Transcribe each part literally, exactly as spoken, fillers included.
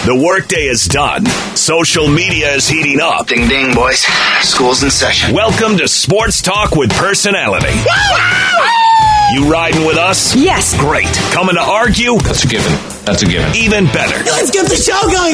The workday is done. Social media is heating up. Ding, ding, boys. School's in session. Welcome to Sports Talk with Personality. You riding with us? Yes. Great. Coming to argue? That's a given. That's a given. Even better. Let's get the show going.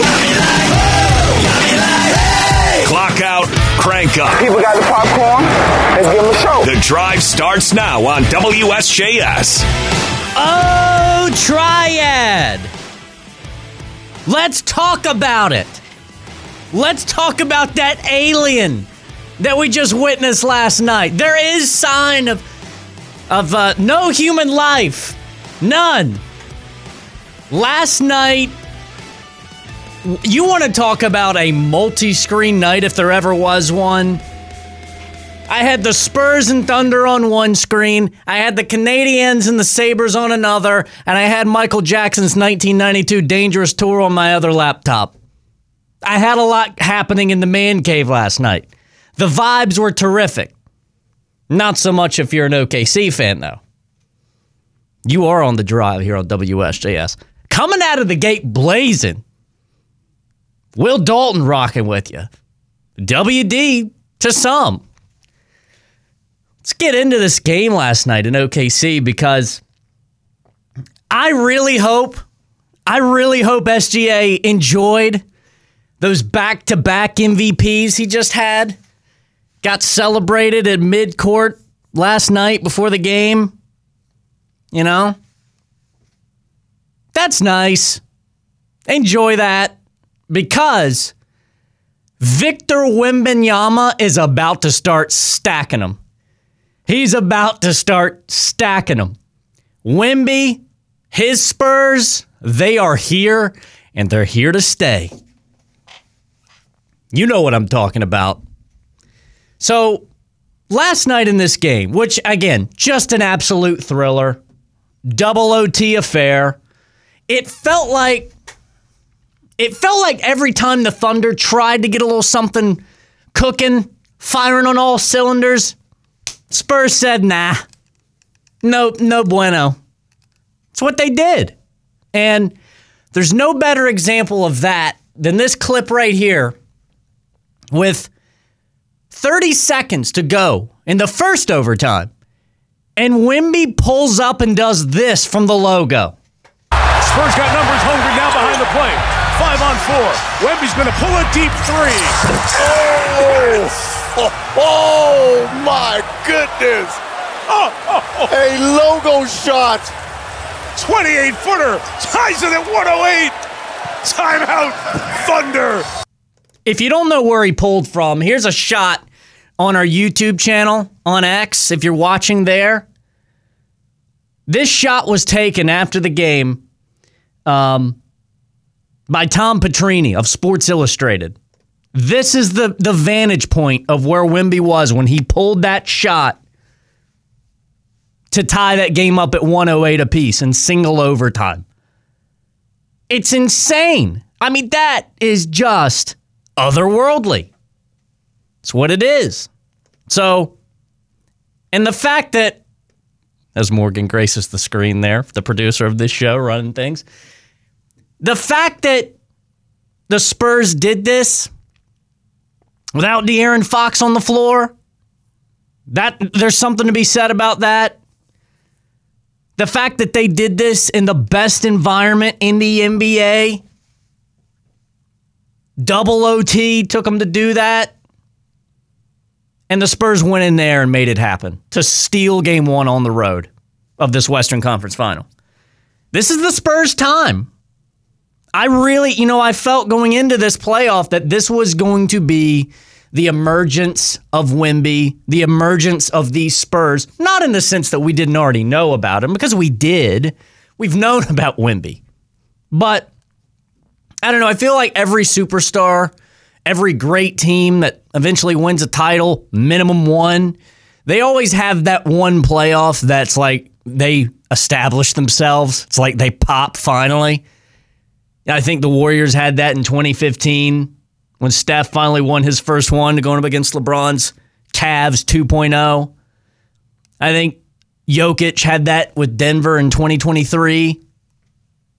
Clock out, crank up. People got the popcorn. Let's give them a show. The drive starts now on W S J S. Oh, Triad. Let's talk about it. Let's talk about that alien that we just witnessed last night. There is sign of of uh, no human life. None. Last night, you want to talk about a multi-screen night if there ever was one? I had the Spurs and Thunder on one screen, I had the Canadiens and the Sabres on another, and I had Michael Jackson's nineteen ninety-two Dangerous Tour on my other laptop. I had a lot happening in the man cave last night. The vibes were terrific. Not so much if you're an O K C fan, though. You are on the drive here on W S J S. Coming out of the gate blazing. Will Dalton rocking with you. W D to some. Let's get into this game last night in O K C because I really hope, I really hope S G A enjoyed those back-to-back M V Ps he just had. Got celebrated at mid-court last night before the game. You know? That's nice. Enjoy that because Victor Wembanyama is about to start stacking them. He's about to start stacking them. Wemby, his Spurs, they are here, and they're here to stay. You know what I'm talking about. So, last night in this game, which, again, just an absolute thriller, double O T affair, it felt like, it felt like every time the Thunder tried to get a little something cooking, firing on all cylinders, Spurs said, nah, no, no bueno. It's what they did. And there's no better example of that than this clip right here with thirty seconds to go in the first overtime. And Wemby pulls up and does this from the logo. Spurs got numbers hungry now behind the plate. Five on four. Wemby's going to pull a deep three. Oh! Oh, my goodness. Oh, oh, oh. A logo shot. twenty-eight footer. Ties it at one oh eight. Timeout, Thunder. If you don't know where he pulled from, here's a shot on our YouTube channel on X, if you're watching there. This shot was taken after the game um, by Tom Petrini of Sports Illustrated. This is the, the vantage point of where Wemby was when he pulled that shot to tie that game up at one oh eight apiece in single overtime. It's insane. I mean, that is just otherworldly. It's what it is. So, and the fact that, as Morgan graces the screen there, the producer of this show running things, the fact that the Spurs did this without De'Aaron Fox on the floor, that there's something to be said about that. The fact that they did this in the best environment in the N B A, double O T took them to do that, and the Spurs went in there and made it happen to steal game one on the road of this Western Conference Final. This is the Spurs' time. I really, you know, I felt going into this playoff that this was going to be the emergence of Wemby, the emergence of these Spurs, not in the sense that we didn't already know about him, because we did. We've known about Wemby. But, I don't know, I feel like every superstar, every great team that eventually wins a title, minimum one, they always have that one playoff that's like they establish themselves. It's like they pop finally. I think the Warriors had that in twenty fifteen when Steph finally won his first one going up against LeBron's Cavs two point oh. I think Jokic had that with Denver in twenty twenty-three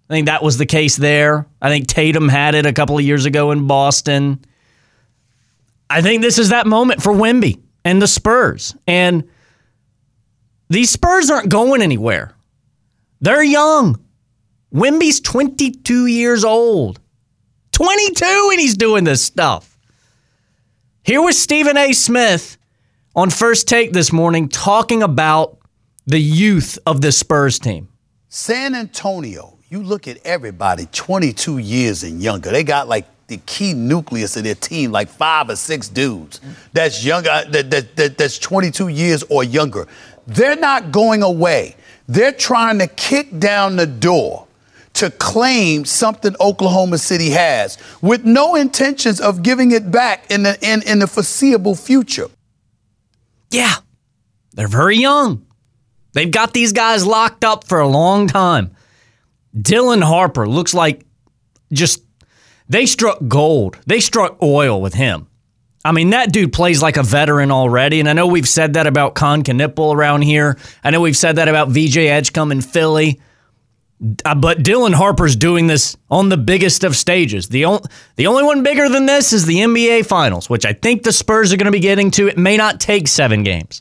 I think that was the case there. I think Tatum had it a couple of years ago in Boston. I think this is that moment for Wemby and the Spurs. And these Spurs aren't going anywhere. They're young. Wemby's twenty-two years old. twenty-two and he's doing this stuff. Here was Stephen A. Smith on First Take this morning talking about the youth of the Spurs team. San Antonio, you look at everybody twenty-two years and younger. They got like the key nucleus of their team, like five or six dudes that's younger, that, that, that that's twenty-two years or younger. They're not going away. They're trying to kick down the door to claim something Oklahoma City has with no intentions of giving it back in the in, in the foreseeable future. Yeah, they're very young. They've got these guys locked up for a long time. Dylan Harper looks like just, they struck gold. They struck oil with him. I mean, that dude plays like a veteran already, and I know we've said that about Con Knipple around here. I know we've said that about V J Edgecombe in Philly. Uh, but Dylan Harper's doing this on the biggest of stages. The, on, the only one bigger than this is the N B A Finals, which I think the Spurs are going to be getting to. It may not take seven games.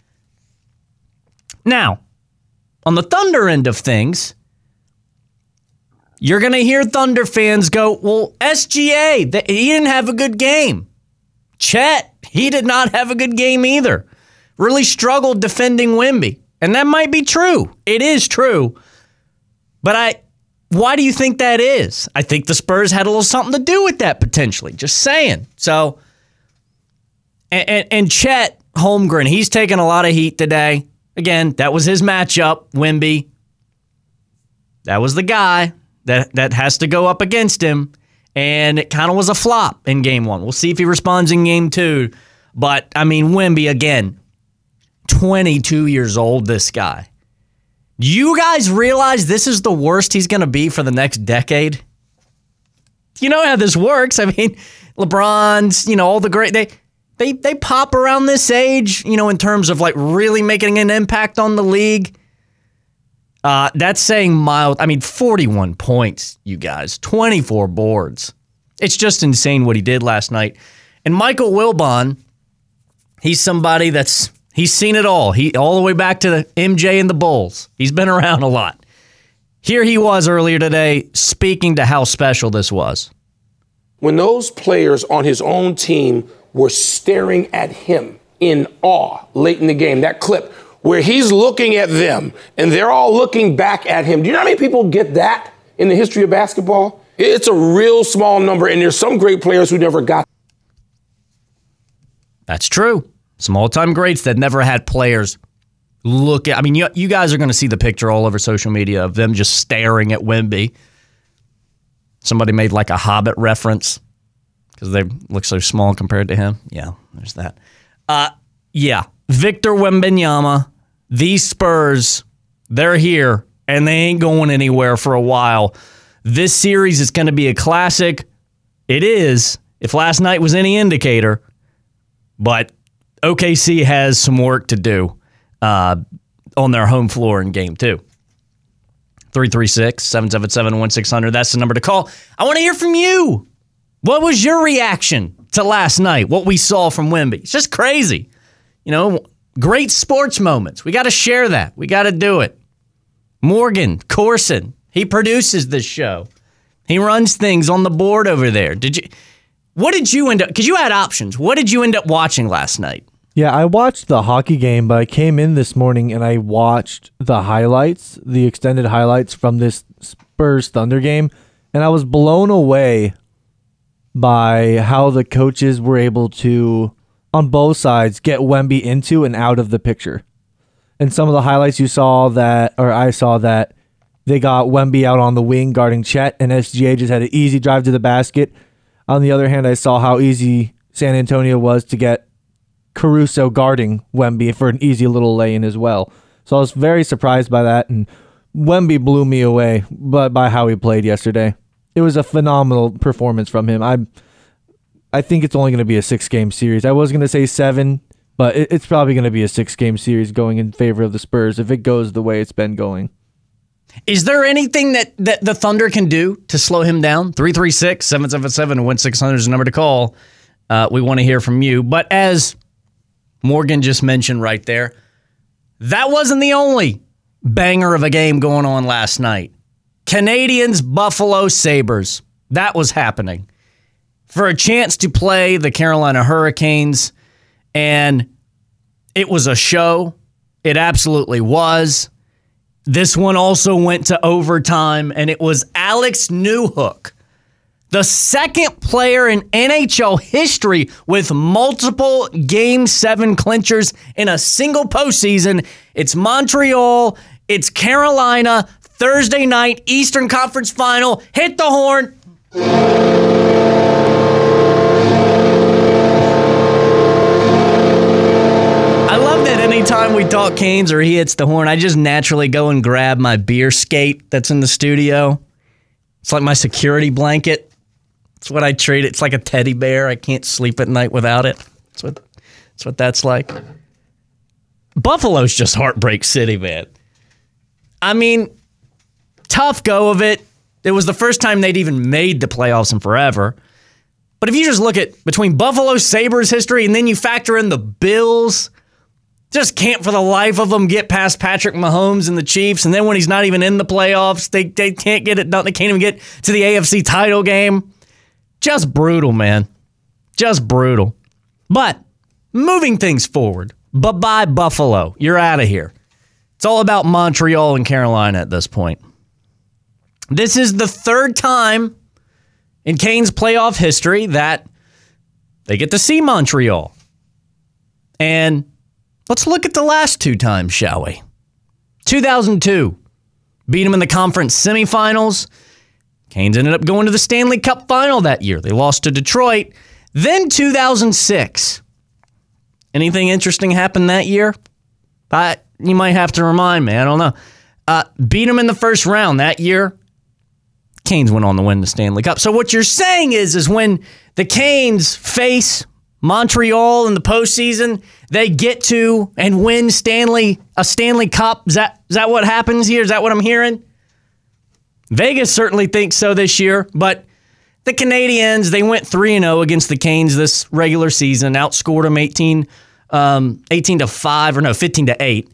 Now, on the Thunder end of things, you're going to hear Thunder fans go, well, S G A, he didn't have a good game. Chet, he did not have a good game either. Really struggled defending Wemby. And that might be true. It is true. But I, why do you think that is? I think the Spurs had a little something to do with that potentially. Just saying. So, and, and, and Chet Holmgren, he's taking a lot of heat today. Again, that was his matchup, Wemby. That was the guy that, that has to go up against him. And it kind of was a flop in game one. We'll see if he responds in game two. But, I mean, Wemby, again, twenty-two years old, this guy. Do you guys realize this is the worst he's going to be for the next decade? You know how this works. I mean, LeBron's, you know, all the great, they they they pop around this age, you know, in terms of like really making an impact on the league. Uh, that's saying mild. I mean, forty-one points, you guys, twenty-four boards. It's just insane what he did last night. And Michael Wilbon, he's somebody that's, he's seen it all. He all the way back to the M J and the Bulls. He's been around a lot. Here he was earlier today speaking to how special this was. When those players on his own team were staring at him in awe late in the game, that clip where he's looking at them and they're all looking back at him. Do you know how many people get that in the history of basketball? It's a real small number, and there's some great players who never got. That's true. Some all-time greats that never had players look at. I mean, you, you guys are going to see the picture all over social media of them just staring at Wemby. Somebody made like a Hobbit reference because they look so small compared to him. Yeah, there's that. Uh, yeah, Victor Wembanyama, these Spurs, they're here, and they ain't going anywhere for a while. This series is going to be a classic. It is, if last night was any indicator, but O K C has some work to do uh, on their home floor in game two. three three six, seven seven seven, one six zero zero. That's the number to call. I want to hear from you. What was your reaction to last night, what we saw from Wemby? It's just crazy. You know, great sports moments. We got to share that. We got to do it. Morgan Corson, he produces this show. He runs things on the board over there. Did you? What did you end up, because you had options. What did you end up watching last night? Yeah, I watched the hockey game, but I came in this morning and I watched the highlights, the extended highlights from this Spurs Thunder game, and I was blown away by how the coaches were able to, on both sides, get Wemby into and out of the picture. And some of the highlights you saw that, or I saw that, they got Wemby out on the wing guarding Chet, and S G A just had an easy drive to the basket. On the other hand, I saw how easy San Antonio was to get Caruso guarding Wemby for an easy little lay-in as well. So I was very surprised by that, and Wemby blew me away but by how he played yesterday. It was a phenomenal performance from him. I I think it's only going to be a six-game series. I was going to say seven, but it, it's probably going to be a six-game series going in favor of the Spurs if it goes the way it's been going. Is there anything that, that the Thunder can do to slow him down? three three six, seven seven seven, one six hundred is the number to call. Uh, we want to hear from you. But as Morgan just mentioned right there, that wasn't the only banger of a game going on last night. Canadians, Buffalo Sabres. That was happening. For a chance to play the Carolina Hurricanes, and it was a show. It absolutely was. This one also went to overtime, and it was Alex Newhook, the second player in N H L history with multiple Game seven clinchers in a single postseason. It's Montreal. It's Carolina. Thursday night, Eastern Conference Final. Hit the horn. I love that anytime we talk Canes or he hits the horn, I just naturally go and grab my beer skate that's in the studio. It's like my security blanket. It's what I treat it. It's like a teddy bear. I can't sleep at night without it. That's what, that's what that's like. Buffalo's just heartbreak city, man. I mean, tough go of it. It was the first time they'd even made the playoffs in forever. But if you just look at between Buffalo Sabres history and then you factor in the Bills, just can't for the life of them get past Patrick Mahomes and the Chiefs. And then when he's not even in the playoffs, they, they can't get it done. They can't even get to the A F C title game. Just brutal, man. Just brutal. But moving things forward. Bye-bye, Buffalo. You're out of here. It's all about Montreal and Carolina at this point. This is the third time in Canes playoff history that they get to see Montreal. And let's look at the last two times, shall we? two thousand two, beat them in the conference semifinals. Canes ended up going to the Stanley Cup final that year. They lost to Detroit. Then two thousand six. Anything interesting happened that year? I, you might have to remind me. I don't know. Uh, beat them in the first round that year. Canes went on to win the Stanley Cup. So what you're saying is, is when the Canes face Montreal in the postseason, they get to and win Stanley a Stanley Cup. Is that is that what happens here? Is that what I'm hearing? Vegas certainly thinks so this year, but the Canadiens, they went three and oh against the Canes this regular season, outscored them eighteen, um, eighteen to five, or no, fifteen to eight.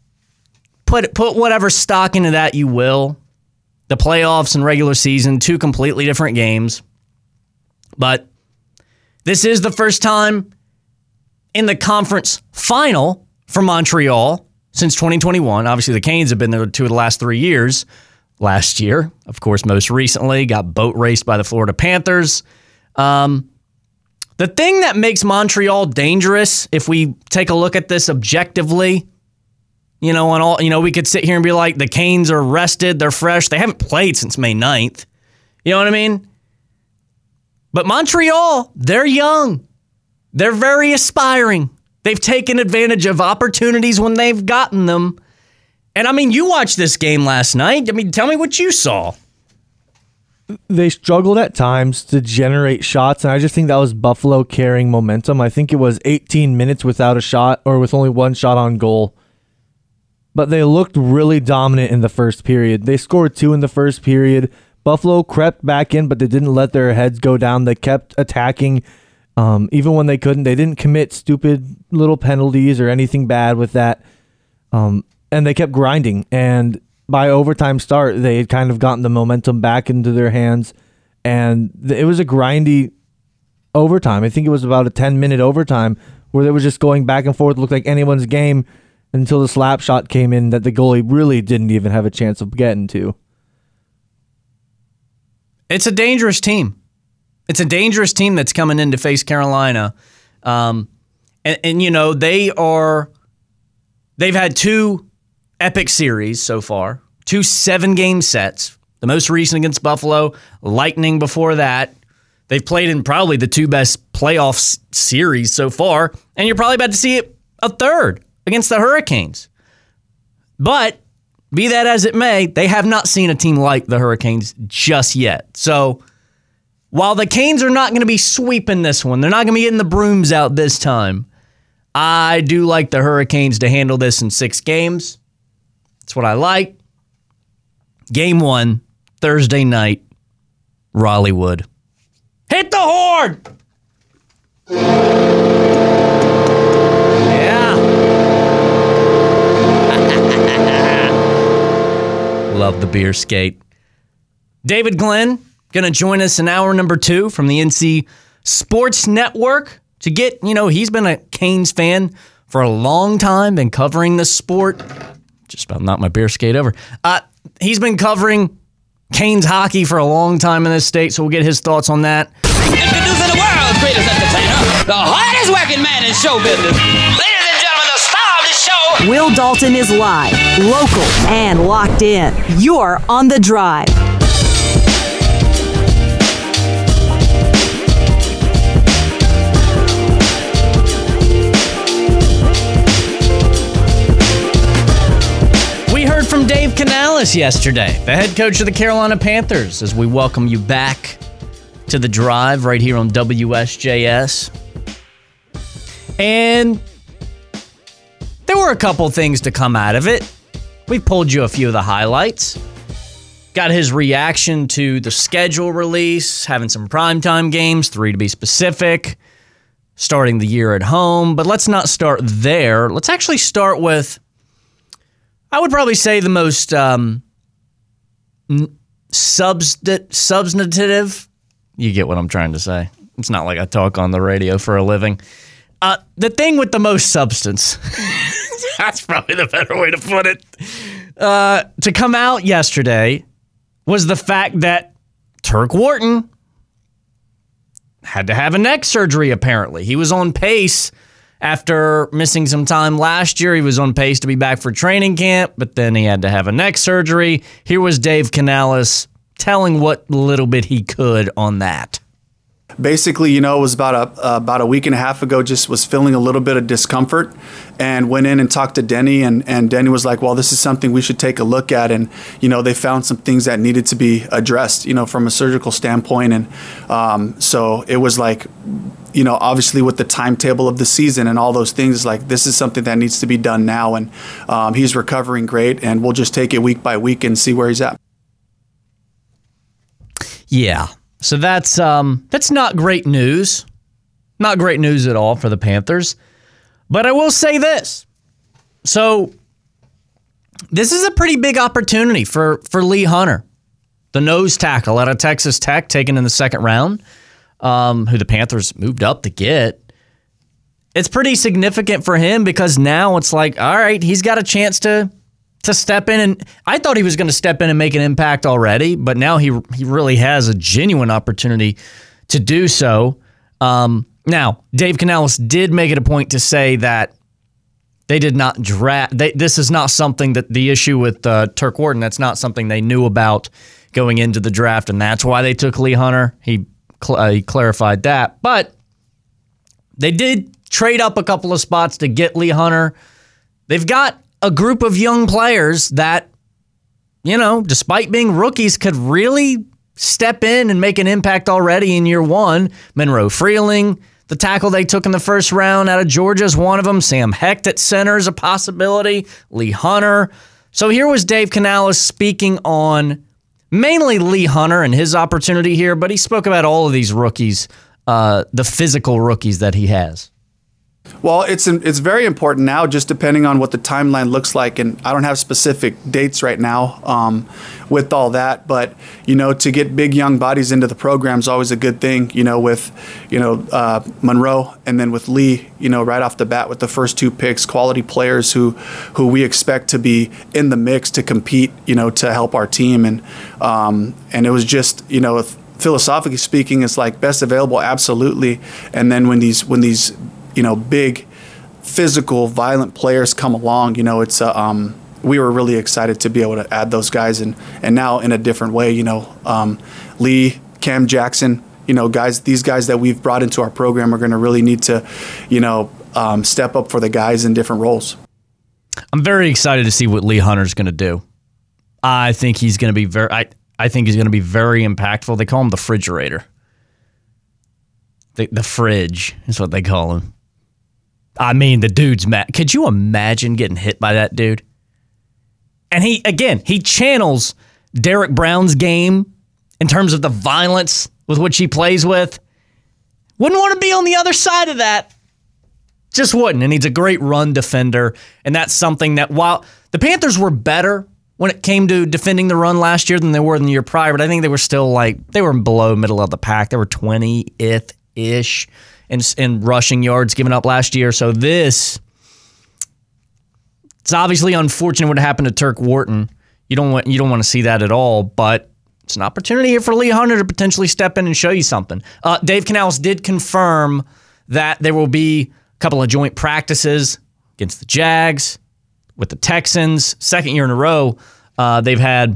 Put put whatever stock into that you will. The playoffs and regular season, two completely different games. But this is the first time in the conference final for Montreal since twenty twenty-one. Obviously, the Canes have been there two of the last three years. Last year, of course, most recently, got boat raced by the Florida Panthers. Um, the thing that makes Montreal dangerous, if we take a look at this objectively, you know, on all, you know, we could sit here and be like, the Canes are rested, they're fresh, they haven't played since May ninth. You know what I mean? But Montreal, they're young. They're very aspiring. They've taken advantage of opportunities when they've gotten them. And, I mean, you watched this game last night. I mean, tell me what you saw. They struggled at times to generate shots, and I just think that was Buffalo carrying momentum. I think it was eighteen minutes without a shot or with only one shot on goal. But they looked really dominant in the first period. They scored two in the first period. Buffalo crept back in, but they didn't let their heads go down. They kept attacking um, even when they couldn't. They didn't commit stupid little penalties or anything bad with that. Um And they kept grinding, and by overtime start, they had kind of gotten the momentum back into their hands, and it was a grindy overtime. I think it was about a ten-minute overtime where they were just going back and forth. It looked like anyone's game until the slap shot came in that the goalie really didn't even have a chance of getting to. It's a dangerous team. It's a dangerous team that's coming in to face Carolina. Um, and, and, you know, they are, they've had two epic series so far, two seven-game sets. The most recent against Buffalo, Lightning before that. They've played in probably the two best playoff s- series so far, and you're probably about to see it a third against the Hurricanes. But be that as it may, they have not seen a team like the Hurricanes just yet. So while the Canes are not going to be sweeping this one, they're not going to be getting the brooms out this time, I do like the Hurricanes to handle this in six games. That's what I like. Game one, Thursday night, Raleighwood. Hit the horn! Yeah. Love the beer skate. David Glenn going to join us in hour number two from the N C Sports Network to get, you know, he's been a Canes fan for a long time, been covering the sport. Just about knocked my beer skate over. Uh, he's been covering Canes hockey for a long time in this state, so we'll get his thoughts on that. Introducing the world's greatest entertainer, the hardest working man in show business. Ladies and gentlemen, the star of the show. Will Dalton is live, local, and locked in. You're on The Drive. We heard from Dave Canales yesterday, the head coach of the Carolina Panthers, as we welcome you back to The Drive right here on W S J S. And there were a couple things to come out of it. We pulled you a few of the highlights. Got his reaction to the schedule release, having some primetime games, three to be specific, starting the year at home. But let's not start there. Let's actually start with, I would probably say, the most um, subst- substantive. You get what I'm trying to say. It's not like I talk on the radio for a living. Uh, the thing with the most substance, that's probably the better way to put it, uh, to come out yesterday was the fact that Turk Wharton had to have a neck surgery, apparently. He was on pace after missing some time last year. He was on pace to be back for training camp, but then he had to have a neck surgery. Here was Dave Canales telling what little bit he could on that. Basically, you know, it was about a uh, about a week and a half ago, just was feeling a little bit of discomfort and went in and talked to Denny, and, and Denny was like, well, this is something we should take a look at. And, you know, they found some things that needed to be addressed, you know, from a surgical standpoint. And um, so it was like, you know, obviously with the timetable of the season and all those things, like this is something that needs to be done now. And um, he's recovering great, and we'll just take it week by week and see where he's at. Yeah. So that's um, that's not great news. Not great news at all for the Panthers. But I will say this. So this is a pretty big opportunity for, for Lee Hunter, the nose tackle out of Texas Tech, taken in the second round, um, who the Panthers moved up to get. It's pretty significant for him because now it's like, all right, he's got a chance to to step in, and I thought he was going to step in and make an impact already, but now he he really has a genuine opportunity to do so. Um, now, Dave Canales did make it a point to say that they did not draft. They, this is not something that the issue with uh, Turk Wharton, that's not something they knew about going into the draft, and that's why they took Lee Hunter. He, cl- uh, he clarified that, but they did trade up a couple of spots to get Lee Hunter. They've got a group of young players that, you know, despite being rookies, could really step in and make an impact already in year one. Monroe Freeling, the tackle they took in the first round out of Georgia, is one of them. Sam Hecht at center is a possibility. Lee Hunter. So here was Dave Canales speaking on mainly Lee Hunter and his opportunity here, but he spoke about all of these rookies, uh, the physical rookies that he has. Well, it's it's very important now, just depending on what the timeline looks like, and I don't have specific dates right now um, with all that. But you know, to get big young bodies into the program is always a good thing. You know, with you know uh, Monroe, and then with Lee, you know, right off the bat with the first two picks, quality players who who we expect to be in the mix to compete. You know, to help our team, and um, and it was just you know, philosophically speaking, it's like best available, absolutely. And then when these when these you know, big, physical, violent players come along, you know, it's uh, um, we were really excited to be able to add those guys, and and now in a different way, you know, um, Lee, Cam Jackson, you know, guys, these guys that we've brought into our program are going to really need to, you know, um, step up for the guys in different roles. I'm very excited to see what Lee Hunter's going to do. I think he's going to be very, I, I think he's going to be very impactful. They call him the refrigerator. The, the fridge is what they call him. I mean, the dude's mad. Could you imagine getting hit by that dude? And he, again, he channels Derek Brown's game in terms of the violence with which he plays with. Wouldn't want to be on the other side of that. Just wouldn't. And he's a great run defender. And that's something that while the Panthers were better when it came to defending the run last year than they were in the year prior, but I think they were still like, they were below middle of the pack. They were twentieth-ish in, in rushing yards given up last year. So this, it's obviously unfortunate what happened to Turk Wharton. You don't want you don't want to see that at all, but it's an opportunity here for Lee Hunter to potentially step in and show you something. Uh, Dave Canales did confirm that there will be a couple of joint practices against the Jags, with the Texans. Second year in a row, uh, they've had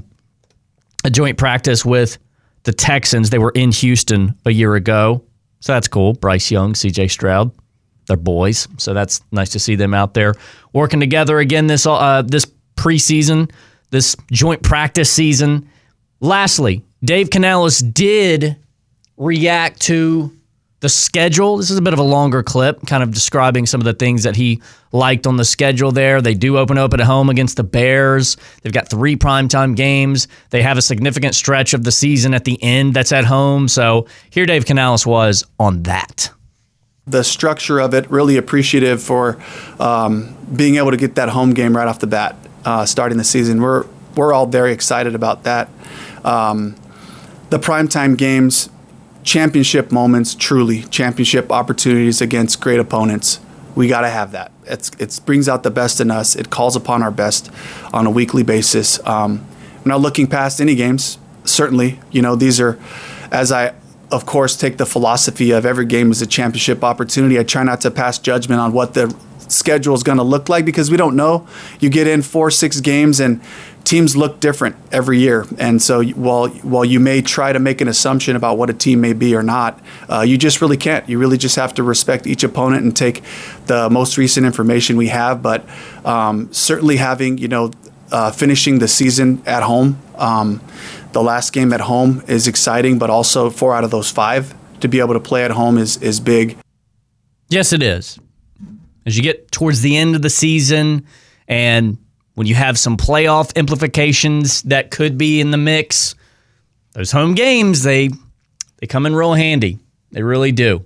a joint practice with the Texans. They were in Houston a year ago, so that's cool. Bryce Young, C J Stroud, they're boys, so that's nice to see them out there working together again this uh, this preseason, this joint practice season. Lastly, Dave Canales did react to the schedule. This is a bit of a longer clip, kind of describing some of the things that he liked on the schedule there. They do open up at home against the Bears. They've got three primetime games. They have a significant stretch of the season at the end that's at home. So here Dave Canales was on that. The structure of it, really appreciative for um, being able to get that home game right off the bat, uh, starting the season. We're we're all very excited about that. Um, the primetime games, championship moments, truly championship opportunities against great opponents. We got to have that. It's it brings out the best in us. It calls upon our best on a weekly basis. Um, we're not looking past any games. Certainly, you know, these are, as I, of course, take the philosophy of every game is a championship opportunity. I try not to pass judgment on what the schedule is going to look like because we don't know. You get in four, six games and teams look different every year. And so while while you may try to make an assumption about what a team may be or not, uh, you just really can't. You really just have to respect each opponent and take the most recent information we have. But um, certainly having, you know, uh, finishing the season at home, um, the last game at home is exciting, but also four out of those five to be able to play at home is is big. Yes, it is. As you get towards the end of the season and when you have some playoff implications that could be in the mix, those home games, they they come in real handy. They really do.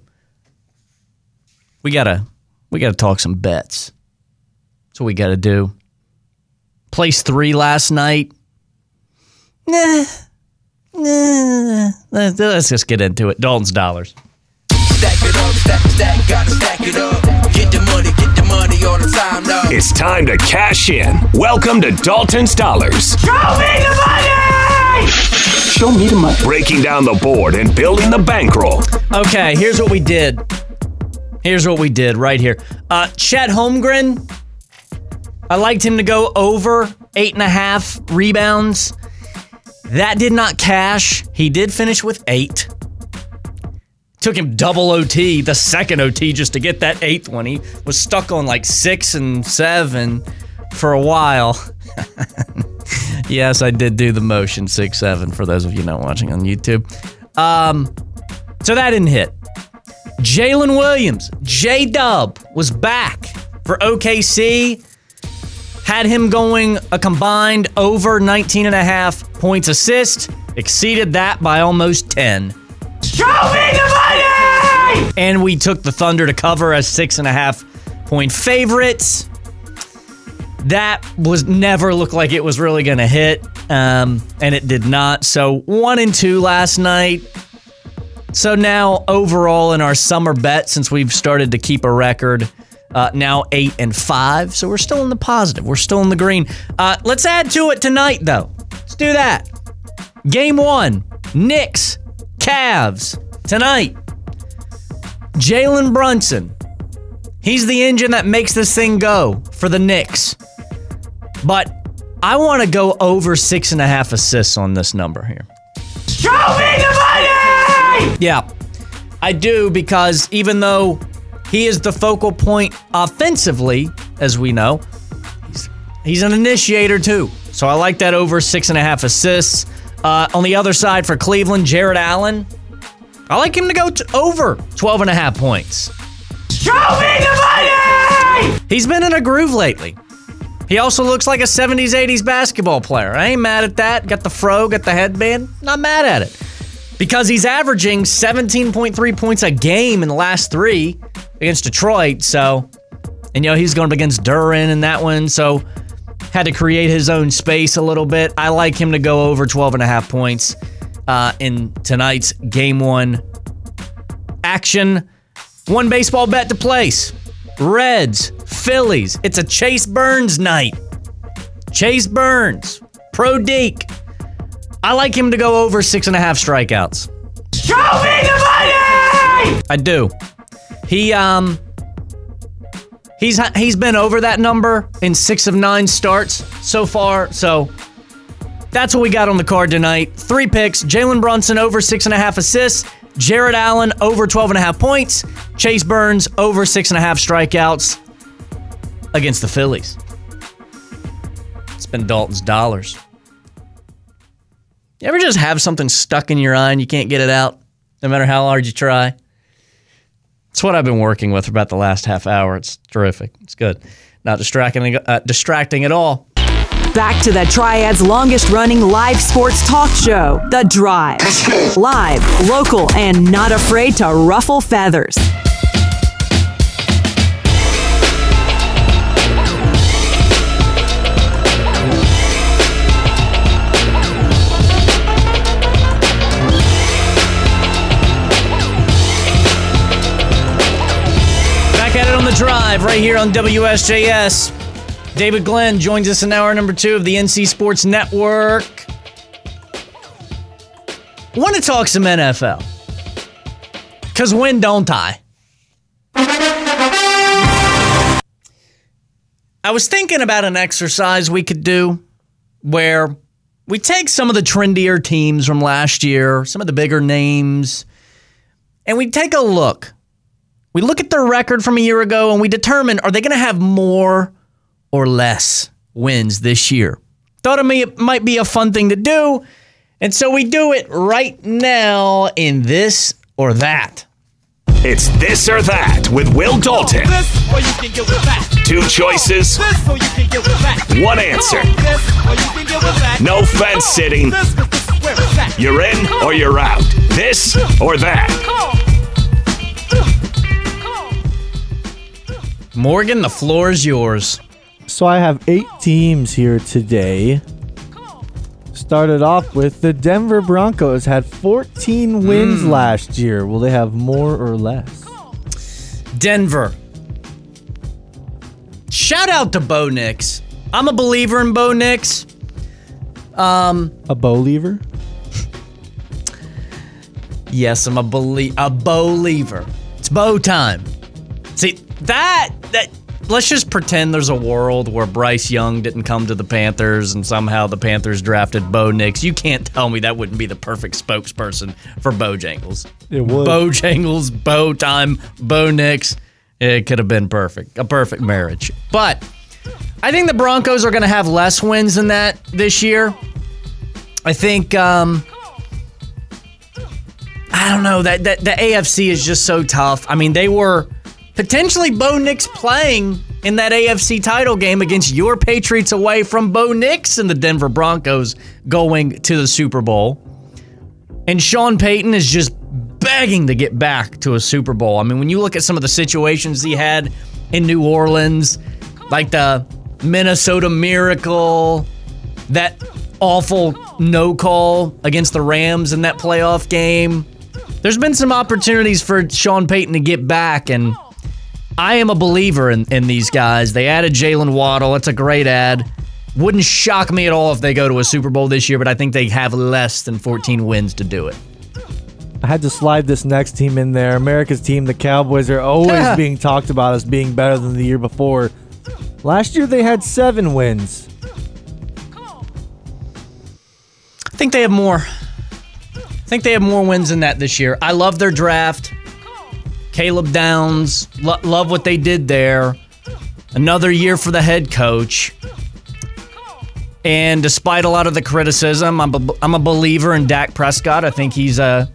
We gotta we gotta talk some bets. That's what we gotta do. Place three last night. Nah. Nah. Let's just get into it. Dalton's Dollars. Stack it up, stack, stack, gotta stack it up. Get the money, get the money all the time now. It's time to cash in. Welcome to Dalton's Dollars. Show me the money! Show me the money. Breaking down the board and building the bankroll. Okay, here's what we did. Here's what we did right here. Uh, Chet Holmgren, I liked him to go over eight and a half rebounds. That did not cash. He did finish with eight. Took him double O T, the second O T, just to get that eighth one. He was stuck on like six and seven for a while. Yes, I did do the motion six seven for those of you not watching on YouTube. Um, so that didn't hit. Jalen Williams, J-Dub, was back for O K C. Had him going a combined over nineteen and a half points assist. Exceeded that by almost ten. Show me the money! And we took the Thunder to cover as six and a half point favorites. That was never looked like it was really going to hit, um, and it did not. So one and two last night. So now overall in our summer bet, since we've started to keep a record, uh, now eight and five. So we're still in the positive. We're still in the green. Uh, let's add to it tonight, though. Let's do that. Game one, Knicks. Cavs tonight. Jalen Brunson. He's the engine that makes this thing go for the Knicks. But I want to go over six and a half assists on this number here. Show me the money! Yeah, I do, because even though he is the focal point offensively, as we know, he's, he's an initiator too. So I like that over six and a half assists. Uh, on the other side for Cleveland, Jared Allen. I like him to go to over twelve and a half points. Show me the money! He's been in a groove lately. He also looks like a seventies, eighties basketball player. I ain't mad at that. Got the fro, got the headband. Not mad at it. Because he's averaging seventeen point three points a game in the last three against Detroit. So, and you know, he's going up against Duren in that one. So, had to create his own space a little bit. I like him to go over twelve and a half points uh, in tonight's game one action. One baseball bet to place. Reds, Phillies. It's a Chase Burns night. Chase Burns, Pro Deke. I like him to go over six and a half strikeouts. Show me the money! I do. He um, he's he's been over that number in six of nine starts so far. So that's what we got on the card tonight. Three picks: Jalen Brunson over six and a half assists. Jared Allen over twelve and a half points. Chase Burns over six and a half strikeouts against the Phillies. It's been Dalton's dollars. You ever just have something stuck in your eye and you can't get it out, no matter how hard you try? It's what I've been working with for about the last half hour. It's terrific. It's good. Not distracting, uh, distracting at all. Back to the Triad's longest-running live sports talk show, The Drive. Live, local, and not afraid to ruffle feathers. Back at it on The Drive, right here on W S J S. David Glenn joins us in hour number two of the N C Sports Network. Want to talk some N F L? Because when don't I? I was thinking about an exercise we could do where we take some of the trendier teams from last year, some of the bigger names, and we take a look. We look at their record from a year ago and we determine, are they going to have more or less wins this year? Thought it might be a fun thing to do, and so we do it right now in This or That. It's This or That with Will Dalton. This, or you can get with that. Two choices. This, or you can get with that. One answer. This, or you can get with that. No fence sitting. This, this is where it's at. You're in or you're out. This or That. Morgan, the floor is yours. So I have eight teams here today. Started off with the Denver Broncos had fourteen wins Mm. last year. Will they have more or less? Denver. Shout out to Bo Nix. I'm a believer in Bo Nix. Um, a Bo lever? Yes, I'm a belie- a believer. It's Bo time. See, that that let's just pretend there's a world where Bryce Young didn't come to the Panthers and somehow the Panthers drafted Bo Nix. You can't tell me that wouldn't be the perfect spokesperson for Bojangles. It would. Bojangles, Bo time, Bo Nix. It could have been perfect. A perfect marriage. But I think the Broncos are going to have less wins than that this year. I think, um, I don't know, that, that the A F C is just so tough. I mean, they were potentially Bo Nix playing in that A F C title game against your Patriots away from Bo Nix and the Denver Broncos going to the Super Bowl. And Sean Payton is just begging to get back to a Super Bowl. I mean, when you look at some of the situations he had in New Orleans, like the Minnesota Miracle, that awful no call against the Rams in that playoff game, there's been some opportunities for Sean Payton to get back, and I am a believer in, in these guys. They added Jalen Waddle. It's a great ad. Wouldn't shock me at all if they go to a Super Bowl this year, but I think they have less than fourteen wins to do it. I had to slide this next team in there. America's team, the Cowboys, are always being talked about as being better than the year before. Last year, they had seven wins. I think they have more. I think they have more wins than that this year. I love their draft. Caleb Downs, lo- love what they did there. Another year for the head coach. And despite a lot of the criticism, I'm a, I'm a believer in Dak Prescott. I think he's a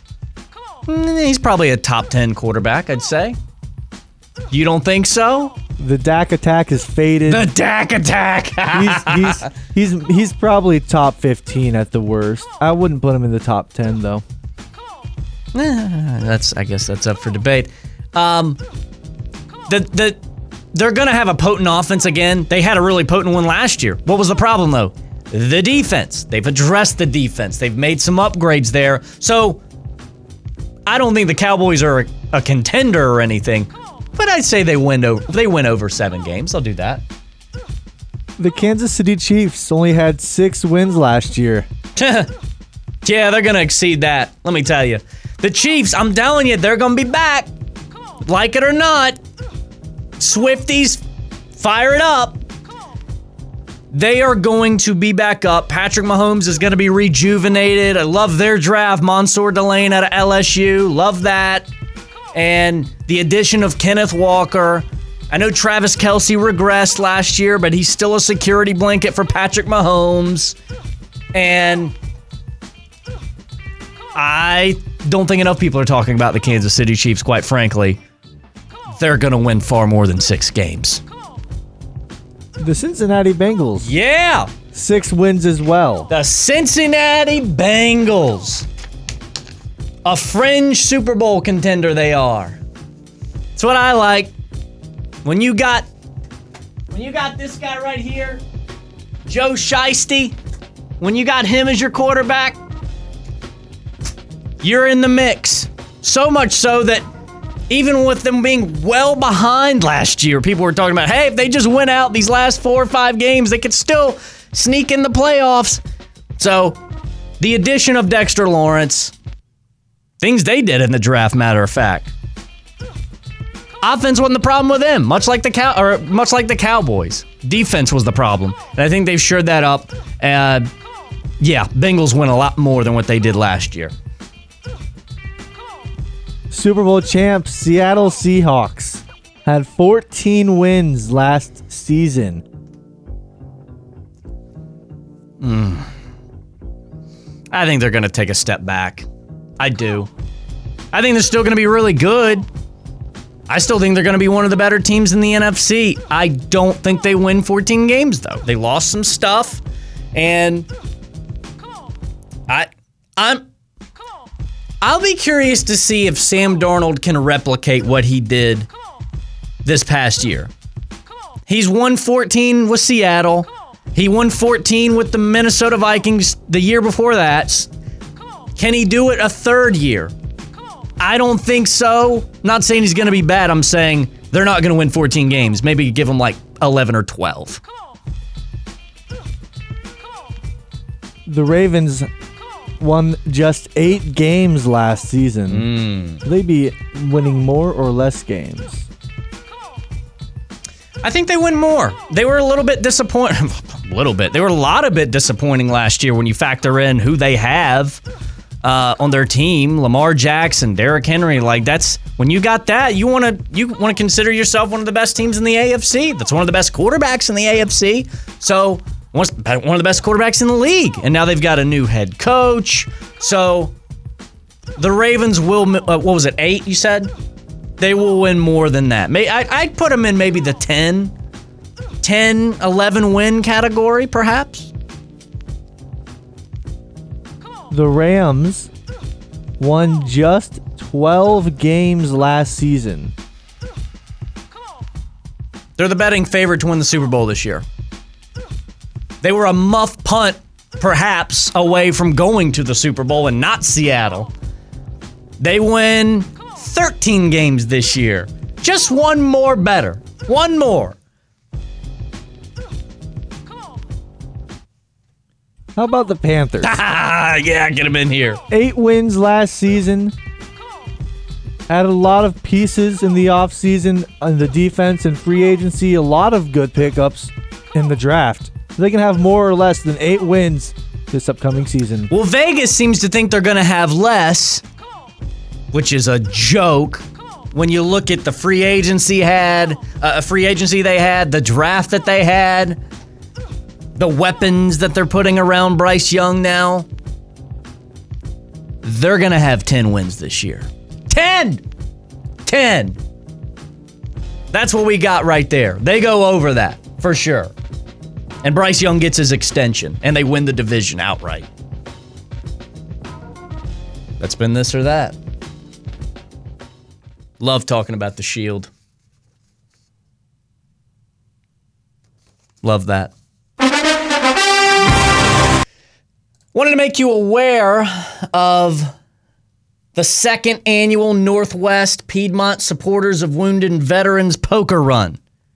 he's probably a top ten quarterback, I'd say. You don't think so? The Dak attack is faded. The Dak attack. he's, he's he's he's probably top fifteen at the worst. I wouldn't put him in the top ten though. Eh, that's I guess that's up for debate. Um, the the they're gonna have a potent offense again. They had a really potent one last year. What was the problem though? The defense. They've addressed the defense. They've made some upgrades there. So I don't think the Cowboys are a, a contender or anything. But I'd say they win over they win over seven games. I'll do that. The Kansas City Chiefs only had six wins last year. Yeah, they're gonna exceed that. Let me tell you, the Chiefs. I'm telling you, they're gonna be back, like it or not. Swifties, fire it up. They are going to be back up. Patrick Mahomes is going to be rejuvenated. I love their draft. Mansour Delane out of L S U. Love that. And the addition of Kenneth Walker. I know Travis Kelce regressed last year, but he's still a security blanket for Patrick Mahomes. And I don't think enough people are talking about the Kansas City Chiefs, quite frankly. They're going to win far more than six games. The Cincinnati Bengals. Yeah. Six wins as well. The Cincinnati Bengals. A fringe Super Bowl contender they are. That's what I like. When you got when you got this guy right here, Joe Shiesty, when you got him as your quarterback, you're in the mix. So much so that even with them being well behind last year, people were talking about, hey, if they just win out these last four or five games, they could still sneak in the playoffs. So, the addition of Dexter Lawrence, things they did in the draft, matter of fact. Offense wasn't the problem with them, much like the cow or much like the Cowboys. Defense was the problem, and I think they've shored that up. Uh, yeah, Bengals win a lot more than what they did last year. Super Bowl champs Seattle Seahawks had fourteen wins last season. Mm. I think they're going to take a step back. I do. I think they're still going to be really good. I still think they're going to be one of the better teams in the N F C. I don't think they win fourteen games, though. They lost some stuff, and I, I'm, I'll be curious to see if Sam Darnold can replicate what he did this past year. He's won fourteen with Seattle. He won fourteen with the Minnesota Vikings the year before that. Can he do it a third year? I don't think so. Not saying he's going to be bad. I'm saying they're not going to win fourteen games. Maybe give him like eleven or twelve. The Ravens won just eight games last season. Mm. Will they be winning more or less games? I think they win more. They were a little bit disappointing. a little bit. They were a lot of bit disappointing last year when you factor in who they have uh, on their team. Lamar Jackson, Derrick Henry. Like that's when you got that, you want to you want to consider yourself one of the best teams in the A F C. That's one of the best quarterbacks in the A F C. So one of the best quarterbacks in the league. And now they've got a new head coach. So the Ravens will. Uh, what was it? Eight? You said. They will win more than that. May, I, I'd put them in maybe the ten, ten, eleven win category, perhaps. The Rams won just twelve games last season. They're the betting favorite to win the Super Bowl this year. They were a muff punt, perhaps, away from going to the Super Bowl and not Seattle. They win thirteen games this year. Just one more better. One more. How about the Panthers? Yeah, get them in here. Eight wins last season. Added a lot of pieces in the offseason on the defense and free agency. A lot of good pickups in the draft. They can have more or less than eight wins this upcoming season. Well, Vegas seems to think they're going to have less, which is a joke when you look at the free agency had, uh, a free agency they had, the draft that they had, the weapons that they're putting around Bryce Young now. They're going to have ten wins this year. ten! ten! That's what we got right there. They go over that, for sure. And Bryce Young gets his extension, and they win the division outright. That's been this or that. Love talking about the Shield. Love that. Wanted to make you aware of the second annual Northwest Piedmont Supporters of Wounded Veterans Poker Run.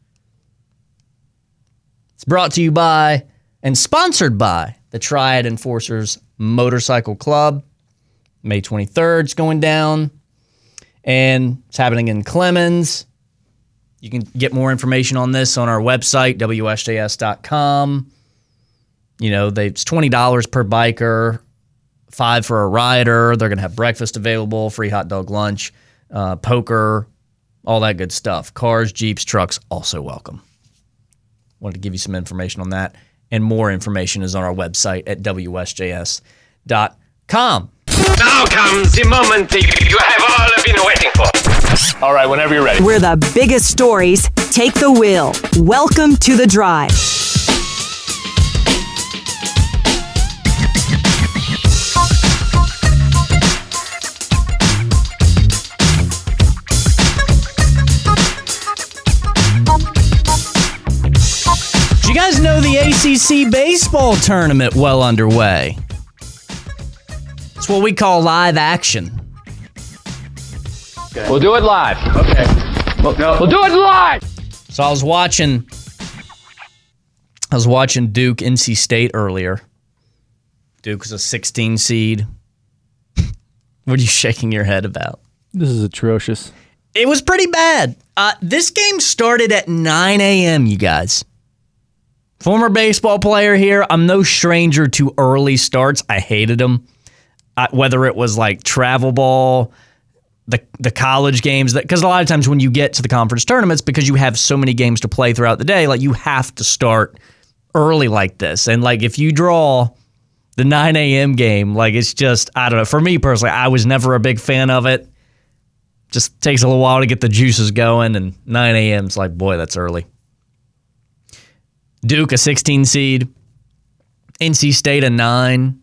It's brought to you by and sponsored by the Triad Enforcers Motorcycle Club. May twenty-third is going down, and it's happening in Clemens. You can get more information on this on our website, W S J S dot com. You know, they, it's twenty dollars per biker, five for a rider. They're going to have breakfast available, free hot dog lunch, uh, poker, all that good stuff. Cars, Jeeps, trucks, also welcome. Wanted to give you some information on that. And more information is on our website at W S J S dot com. Now comes the moment you have all been waiting for. All right, whenever you're ready. Where the biggest stories take the wheel. Welcome to The Drive. Do you guys know the A C C baseball tournament well underway? It's what we call live action. Okay. We'll do it live. Okay. We'll, no. we'll do it live. So I was watching, I was watching Duke N C State earlier. Duke was a sixteen seed. What are you shaking your head about? This is atrocious. It was pretty bad. Uh, this game started at nine a.m., you guys. Former baseball player here. I'm no stranger to early starts. I hated them. Uh, whether it was like travel ball, the the college games, because a lot of times when you get to the conference tournaments, because you have so many games to play throughout the day, like you have to start early like this. And like if you draw the nine a.m. game, like it's just, I don't know. For me personally, I was never a big fan of it. Just takes a little while to get the juices going, and nine a.m. is like, boy, that's early. Duke, a sixteen seed. N C State, a nine.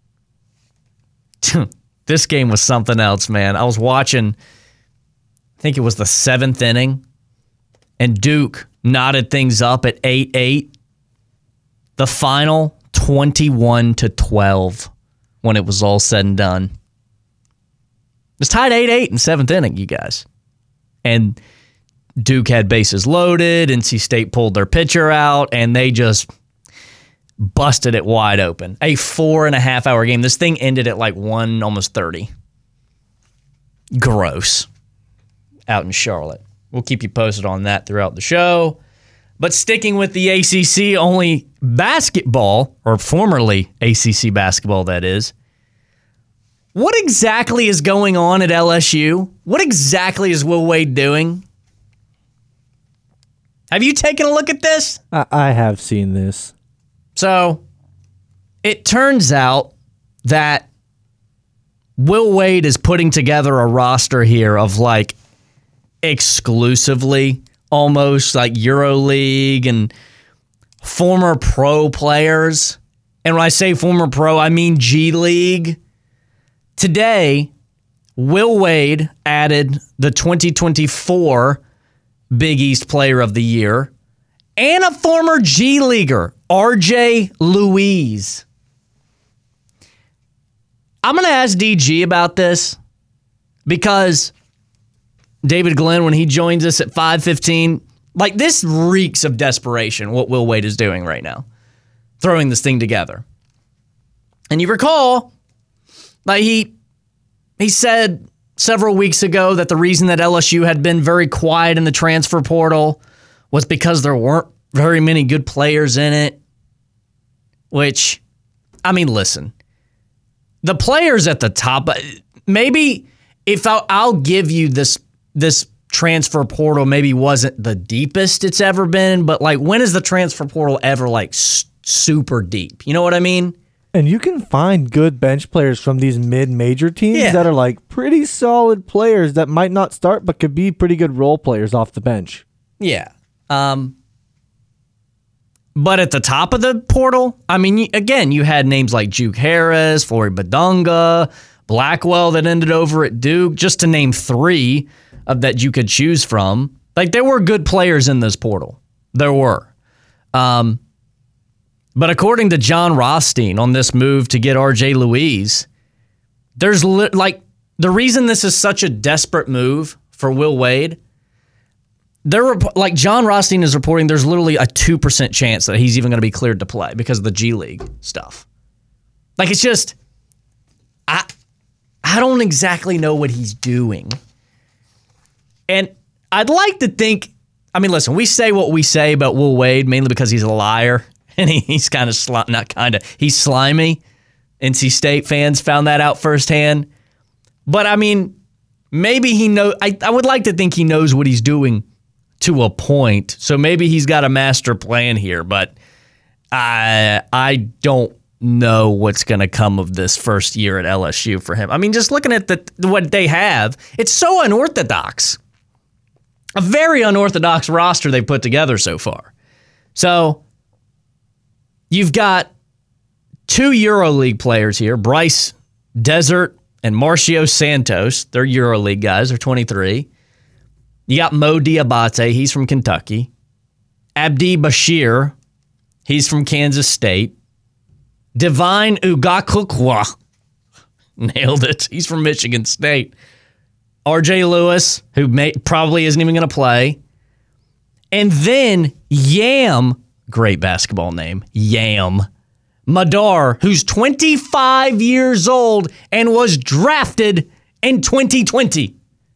This game was something else, man. I was watching, I think it was the seventh inning, and Duke knotted things up at eight eight. The final, twenty-one to twelve when it was all said and done. It was tied eight eight in seventh inning, you guys. And Duke had bases loaded. N C State pulled their pitcher out, and they just busted it wide open. A four and a half hour game. This thing ended at like one, almost thirty. Gross. Out in Charlotte. We'll keep you posted on that throughout the show. But sticking with the A C C only basketball, or formerly A C C basketball, that is. What exactly is going on at L S U? What exactly is Will Wade doing? Have you taken a look at this? I, I have seen this. So, it turns out that Will Wade is putting together a roster here of like exclusively almost like EuroLeague and former pro players. And when I say former pro, I mean G League. Today, Will Wade added the twenty twenty-four Big East Player of the Year and a former G Leaguer, R J Louise. I'm going to ask D G about this because David Glenn, when he joins us at five fifteen, like this reeks of desperation, what Will Wade is doing right now, throwing this thing together. And you recall, like he he said several weeks ago that the reason that L S U had been very quiet in the transfer portal was because there weren't very many good players in it. Which, I mean, listen, the players at the top, maybe if I'll, I'll give you this this transfer portal maybe wasn't the deepest it's ever been, but like when is the transfer portal ever like s- super deep? You know what I mean? And you can find good bench players from these mid-major teams Yeah. that are like pretty solid players that might not start but could be pretty good role players off the bench. Yeah. Um, but at the top of the portal, I mean, again, you had names like Juke Harris, Flory Badunga, Blackwell that ended over at Duke, just to name three of that you could choose from. Like, there were good players in this portal. There were. Um, but according to John Rothstein on this move to get R J Louise, there's li- like the reason this is such a desperate move for Will Wade, they're rep- like John Rothstein is reporting there's literally a two percent chance that he's even going to be cleared to play because of the G League stuff. Like, it's just, I, I don't exactly know what he's doing. And I'd like to think, I mean, listen, we say what we say about Will Wade mainly because he's a liar. And he, he's kind of, sli- not kind of, he's slimy. N C State fans found that out firsthand. But, I mean, maybe he knows, I, I would like to think he knows what he's doing to a point. So maybe he's got a master plan here. But I, I don't know what's going to come of this first year at L S U for him. I mean, just looking at the what they have, it's so unorthodox. A very unorthodox roster they've put together so far. So you've got two EuroLeague players here, Bryce Desert and Marcio Santos. They're EuroLeague guys. They're twenty-three. You got Mo Diabate. He's from Kentucky. Abdi Bashir. He's from Kansas State. Divine Ugakukwa. Nailed it. He's from Michigan State. R J Lewis, who may, probably isn't even going to play. And then Yam, great basketball name, Yam Madar, who's twenty-five years old and was drafted in twenty twenty.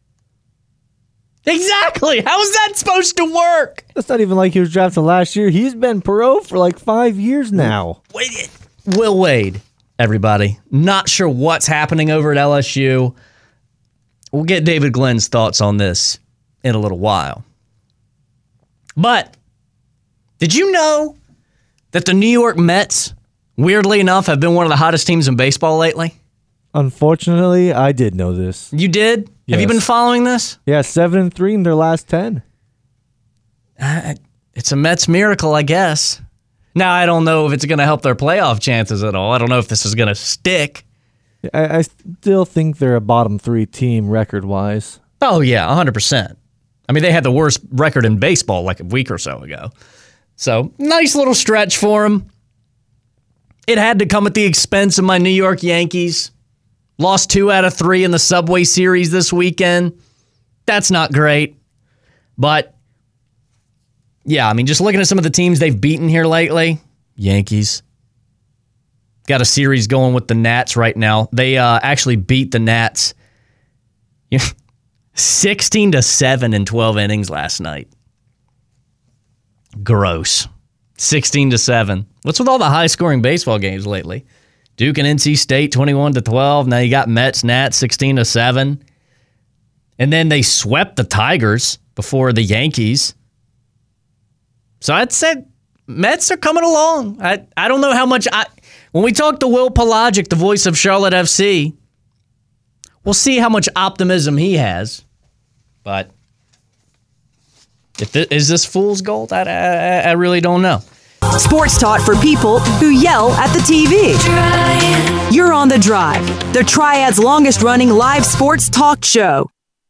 Exactly. How is that supposed to work? That's not even like he was drafted last year. He's been pro for like five years now. Wait, Will Wade, everybody. Not sure what's happening over at L S U. We'll get David Glenn's thoughts on this in a little while. But did you know that the New York Mets, weirdly enough, have been one of the hottest teams in baseball lately? Unfortunately, I did know this. You did? Yes. Have you been following this? Yeah, seven and three in their last ten. Uh, it's a Mets miracle, I guess. Now, I don't know if it's going to help their playoff chances at all. I don't know if this is going to stick. I, I still think they're a bottom three team record-wise. Oh, yeah, one hundred percent. I mean, they had the worst record in baseball like a week or so ago. So, nice little stretch for them. It had to come at the expense of my New York Yankees. Lost two out of three in the Subway Series this weekend. That's not great. But, yeah, I mean, just looking at some of the teams they've beaten here lately, Yankees. Got a series going with the Nats right now. They uh, actually beat the Nats sixteen to seven in twelve innings last night. Gross. sixteen to seven. What's with all the high-scoring baseball games lately? Duke and N C State twenty-one to twelve. Now you got Mets, Nats sixteen to seven. And then they swept the Tigers before the Yankees. So I'd say Mets are coming along. I, I don't know how much I... When we talk to Will Pelagic, the voice of Charlotte F C, we'll see how much optimism he has. But if this, is this fool's gold? I, I, I really don't know. Sports talk for people who yell at the T V. You're on The Drive, the Triad's longest-running live sports talk show.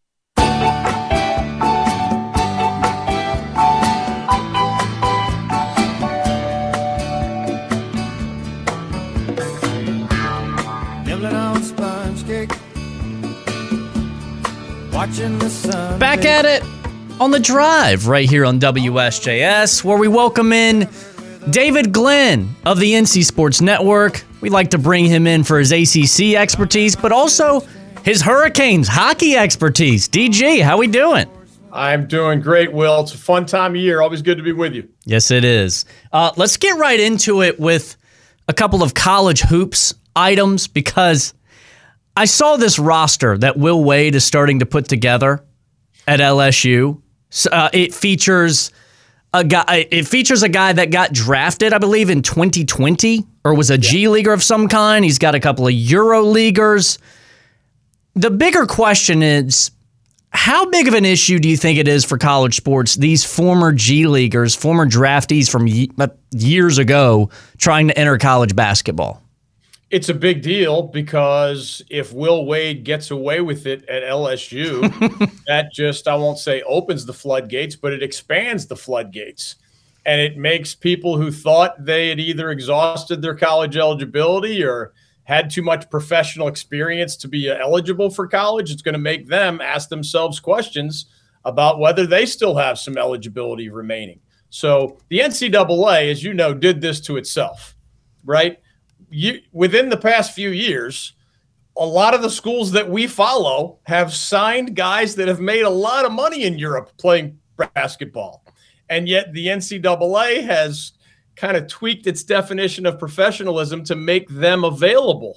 Back at it on The Drive right here on W S J S, where we welcome in David Glenn of the N C Sports Network. We like to bring him in for his A C C expertise, but also his Hurricanes hockey expertise. D G, how we doing? I'm doing great, Will. It's a fun time of year. Always good to be with you. Yes, it is. Uh, let's get right into it with a couple of college hoops items, because I saw this roster that Will Wade is starting to put together at L S U. Uh, it features a guy. It features a guy that got drafted, I believe, in twenty twenty, or was a yeah. G Leaguer of some kind. He's got a couple of Euro Leaguers. The bigger question is, how big of an issue do you think it is for college sports, these former G Leaguers, former draftees from years ago trying to enter college basketball? It's a big deal because if Will Wade gets away with it at L S U, that just, I won't say opens the floodgates, but it expands the floodgates. And it makes people who thought they had either exhausted their college eligibility or had too much professional experience to be eligible for college, it's going to make them ask themselves questions about whether they still have some eligibility remaining. So the N C double A, as you know, did this to itself, right? You, within the past few years, a lot of the schools that we follow have signed guys that have made a lot of money in Europe playing basketball. And yet the N C double A has kind of tweaked its definition of professionalism to make them available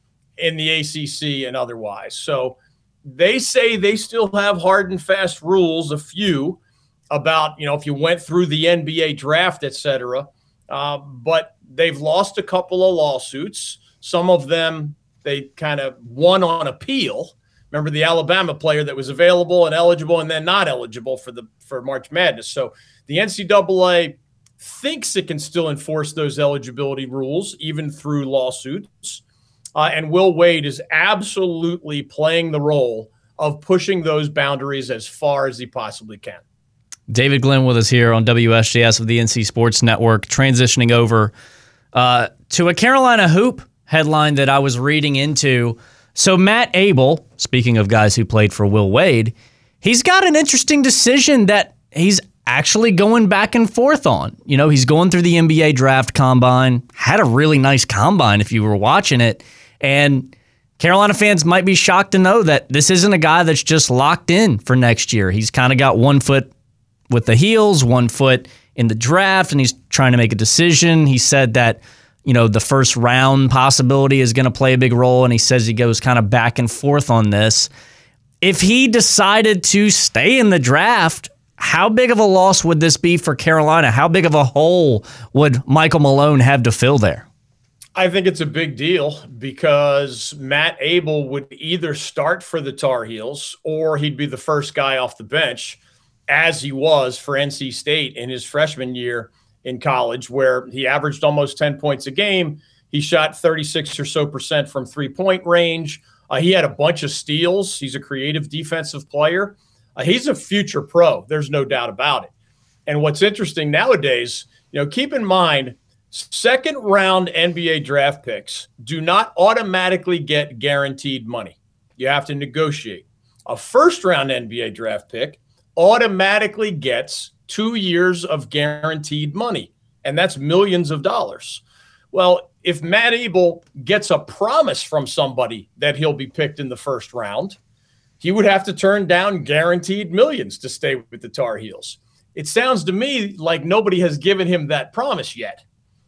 in the A C C and otherwise. So they say they still have hard and fast rules, a few, about, you know, if you went through the N B A draft, et cetera. Uh, but they've lost a couple of lawsuits. Some of them they kind of won on appeal. Remember the Alabama player that was available and eligible and then not eligible for the for March Madness. So the N C double A thinks it can still enforce those eligibility rules even through lawsuits. Uh, and Will Wade is absolutely playing the role of pushing those boundaries as far as he possibly can. David Glenn with us here on W S J S of the N C Sports Network, transitioning over uh, to a Carolina Hoop headline that I was reading into. So Matt Abel, speaking of guys who played for Will Wade, he's got an interesting decision that he's actually going back and forth on. You know, he's going through the N B A draft combine, had a really nice combine if you were watching it, and Carolina fans might be shocked to know that this isn't a guy that's just locked in for next year. He's kind of got one foot with the heels, one foot in the draft, and he's trying to make a decision. He said that, you know, the first round possibility is going to play a big role, and he says he goes kind of back and forth on this. If he decided to stay in the draft, how big of a loss would this be for Carolina? How big of a hole would Michael Malone have to fill there? I think it's a big deal because Matt Abel would either start for the Tar Heels or he'd be the first guy off the bench, as he was for N C State in his freshman year in college, where he averaged almost ten points a game. He shot thirty-six or so percent from three-point range. Uh, he had a bunch of steals. He's a creative defensive player. Uh, he's a future pro. There's no doubt about it. And what's interesting nowadays, you know, keep in mind, second round N B A draft picks do not automatically get guaranteed money. You have to negotiate. A first round N B A draft pick automatically gets two years of guaranteed money, and that's millions of dollars. Well, if Matt Abel gets a promise from somebody that he'll be picked in the first round, he would have to turn down guaranteed millions to stay with the Tar Heels. It sounds to me like nobody has given him that promise yet.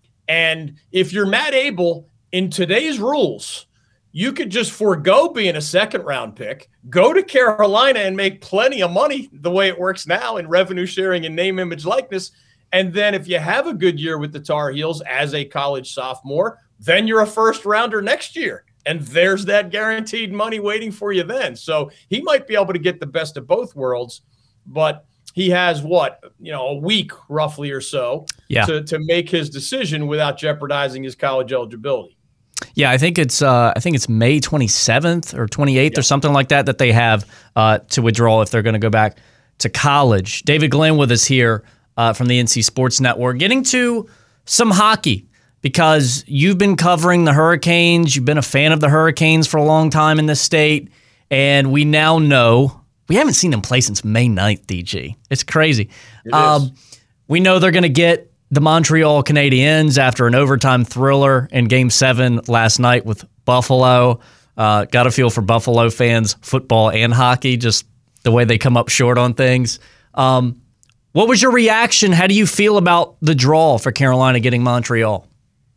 And if you're Matt Abel, in today's rules, you could just forego being a second round pick, go to Carolina and make plenty of money the way it works now in revenue sharing and name, image, likeness. And then if you have a good year with the Tar Heels as a college sophomore, then you're a first rounder next year. And there's that guaranteed money waiting for you then. So he might be able to get the best of both worlds, but he has what, you know, a week roughly or so yeah. to, to make his decision without jeopardizing his college eligibility. Yeah, I think it's uh, I think it's May twenty-seventh or twenty-eighth yep. or something like that that they have uh, to withdraw if they're going to go back to college. David Glenn with us here uh, from the N C Sports Network. Getting to some hockey because you've been covering the Hurricanes. You've been a fan of the Hurricanes for a long time in this state, and we now know we haven't seen them play since May ninth, D G. It's crazy. It um, is. We know they're going to get the Montreal Canadiens after an overtime thriller in Game seven last night with Buffalo. Uh, got a feel for Buffalo fans, football and hockey, just the way they come up short on things. Um, what was your reaction? How do you feel about the draw for Carolina getting Montreal?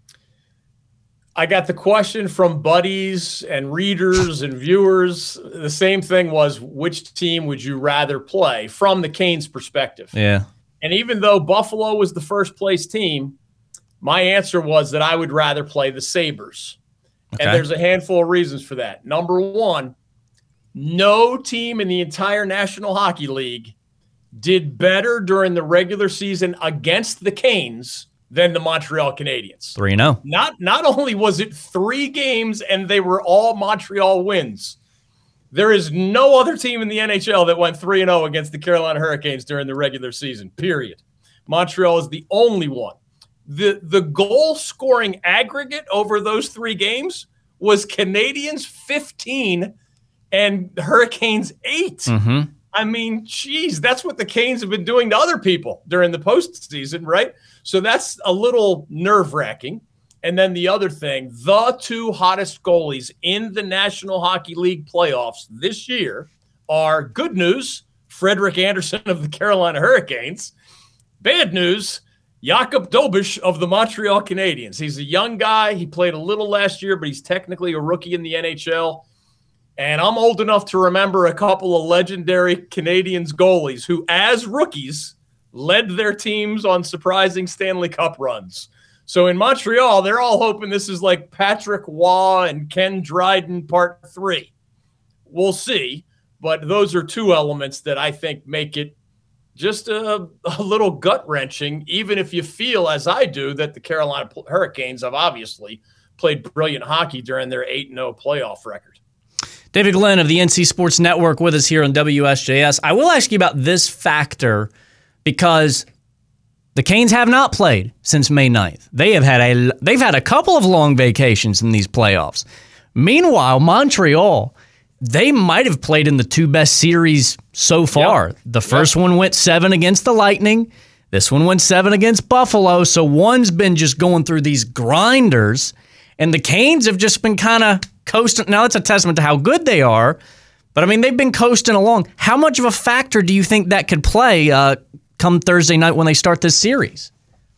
I got the question from buddies and readers and viewers. The same thing was, which team would you rather play from the Canes' perspective? Yeah. And even though Buffalo was the first place team, my answer was that I would rather play the Sabres. Okay. And there's a handful of reasons for that. Number one, No team in the entire National Hockey League did better during the regular season against the Canes than the Montreal Canadiens. three and oh. Not, not only was it three games and they were all Montreal wins, there is no other team in the N H L that went three and oh against the Carolina Hurricanes during the regular season, period. Montreal is the only one. The, the goal-scoring aggregate over those three games was Canadiens fifteen and Hurricanes eight. Mm-hmm. I mean, geez, that's what the Canes have been doing to other people during the postseason, right? So that's a little nerve-wracking. And then the other thing, the two hottest goalies in the National Hockey League playoffs this year are, good news, Frederik Andersen of the Carolina Hurricanes. Bad news, Jakob Dobish of the Montreal Canadiens. He's a young guy. He played a little last year, but he's technically a rookie in the N H L. And I'm old enough to remember a couple of legendary Canadiens goalies who, as rookies, led their teams on surprising Stanley Cup runs. So in Montreal, they're all hoping this is like Patrick Waugh and Ken Dryden part three. We'll see. But those are two elements that I think make it just a, a little gut-wrenching, even if you feel, as I do, that the Carolina Hurricanes have obviously played brilliant hockey during their eight and oh playoff record. David Glenn of the N C Sports Network with us here on W S J S. I will ask you about this factor because the Canes have not played since May ninth. They have had a they've had a couple of long vacations in these playoffs. Meanwhile, Montreal, they might have played in the two best series so far. Yep. The first yep. one went seven against the Lightning. This one went seven against Buffalo. So one's been just going through these grinders, and the Canes have just been kind of coasting. Now, it's a testament to how good they are, but I mean, they've been coasting along. How much of a factor do you think that could play uh, come Thursday night when they start this series?